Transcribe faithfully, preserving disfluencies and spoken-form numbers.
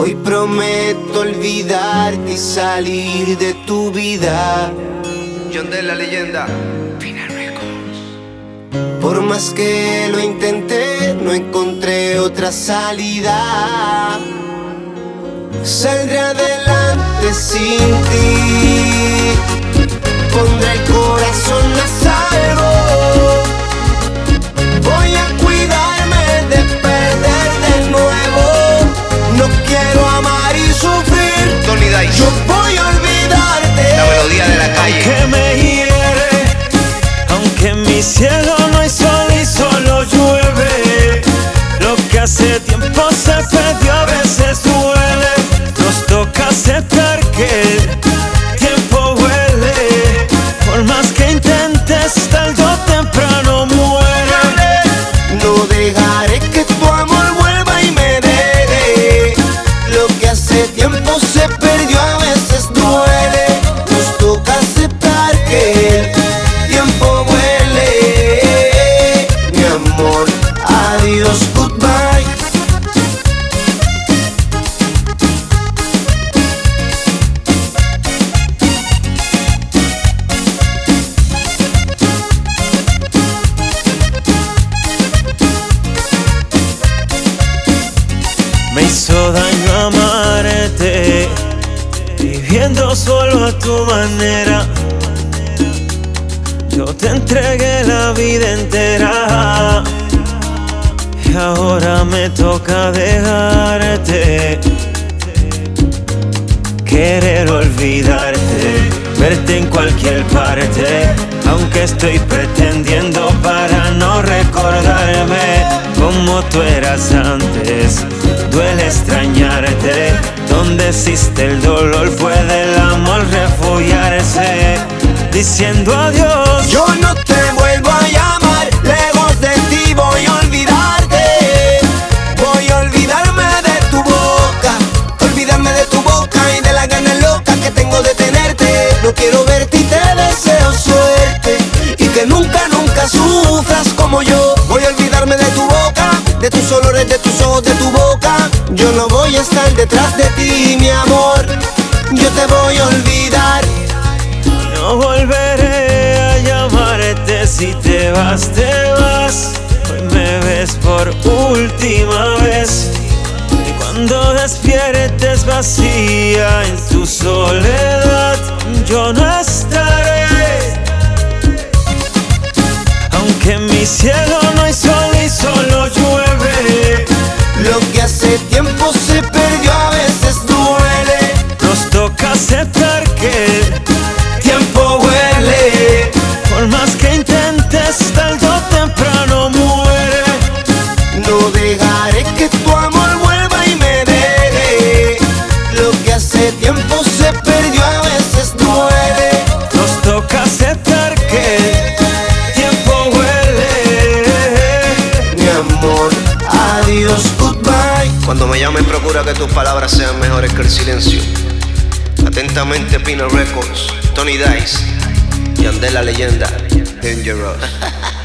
Hoy prometo olvidarte y salir de tu vida. Yandel la leyenda. Por más que lo intenté, no encontré otra salida. Saldré adelante sin ti. Pondré el corazón a salvo. Voy a cuidarme de perder de nuevo. No quiero amar y sufrir. Tony Dice. Yo voy a olvidarte. La melodía de la calle. Aunque me hiere, aunque en mi cielo no hay sol y solo llueve, lo que hace tiempo se perdió a veces duele. Nos toca aceptar que el tiempo huele. Por más que intentes, tarde o temprano muere. No dejaré que tu amor vuelva y me deje. Lo que hace tiempo se perdió a veces duele. Nos toca aceptar que el tiempo huele. Mi amor, adiós, goodbye. Me hizo daño amarte, viviendo solo a tu manera. Yo te entregué la vida entera y ahora me toca dejarte. Querer olvidarte, verte en cualquier parte, aunque estoy pretendiendo para no recordarme como tú eras antes. Duele extrañarte, donde existe el dolor puede el amor refugiarse. Diciendo adiós, Yo no te vuelvo a llamar, lejos de ti voy a olvidarte. Voy a olvidarme de tu boca, olvidarme de tu boca y de las ganas locas que tengo de tenerte. No quiero verte y te deseo suerte y que nunca, nunca sufras como yo. Voy a olvidarme de tu boca, de tus olores, de tus ojos, de tu boca. Yo no voy a estar detrás de ti, mi amor. Yo te voy a olvidar. no volveré a llamarte. Si te vas, te vas. Hoy me ves por última vez. Y cuando despiertes vacía en tu soledad, yo no estaré. Aunque en mi cielo no hay sol y solo llueve, Lo que hace tiempo se perdió a veces duele. nos toca aceptar que el Tiempo huele. por más que intentes, tarde o temprano muere. No dejaré que tu amor vuelva y me deje. Lo que hace tiempo se perdió a veces duele. Nos toca aceptar que el tiempo huele. Mi amor, adiós, goodbye. Cuando me llamen procura que tus palabras sean mejores que el silencio. Atentamente Pino Records, Tony Dice, Yandel la leyenda, Dangerous.